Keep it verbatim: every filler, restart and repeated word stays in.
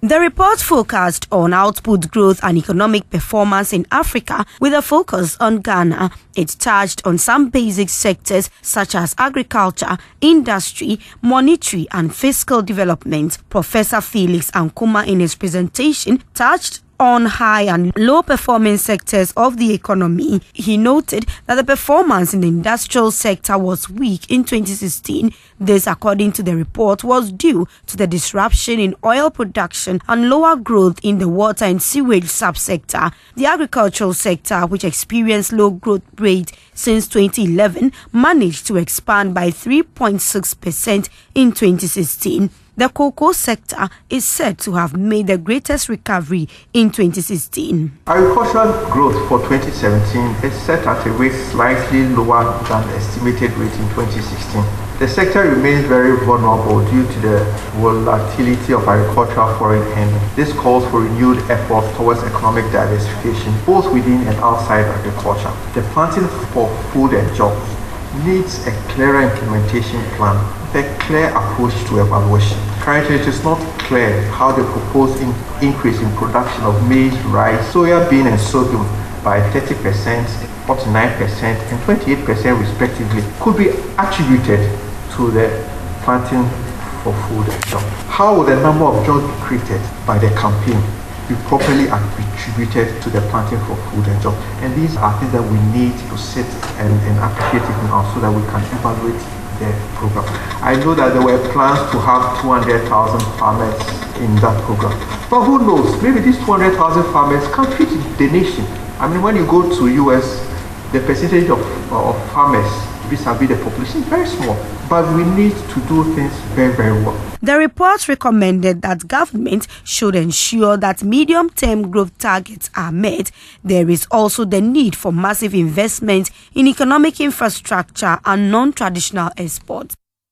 The report focused on output growth and economic performance in Africa with a focus on Ghana. It touched on some basic sectors such as agriculture, industry, monetary and fiscal development. Professor Felix Ankuma in his presentation touched on high and low performing sectors of the economy. He noted that the performance in the industrial sector was weak in twenty sixteen. This, according to the report, was due to the disruption in oil production and lower growth in the water and sewage subsector. The agricultural sector, which experienced low growth rate since twenty eleven, managed to expand by three point six percent in twenty sixteen. The cocoa sector is said to have made the greatest recovery in twenty sixteen. Agricultural growth for twenty seventeen is set at a rate slightly lower than the estimated rate in twenty sixteen. The sector remains very vulnerable due to the volatility of agricultural foreign handling. This calls for renewed efforts towards economic diversification, both within and outside agriculture. The planting for food and jobs needs a clearer implementation plan, a clear approach to evaluation. Currently, it is not clear how the proposed in increase in production of maize, rice, soya bean and sorghum by thirty percent, forty-nine percent and twenty-eight percent respectively could be attributed to the planting for food and jobs. How will the number of jobs be created by the campaign be properly attributed to the planting for food and jobs? And these are things that we need to sit and, and appreciate it now so that we can evaluate the program. I know that there were plans to have two hundred thousand farmers in that program. But who knows, maybe these two hundred thousand farmers can feed the nation. I mean, when you go to U S, the percentage of, of farmers vis-a-vis the population is very small. But we need to do things very, very well. The report recommended that government should ensure that medium-term growth targets are met. There is also the need for massive investment in economic infrastructure and non-traditional exports.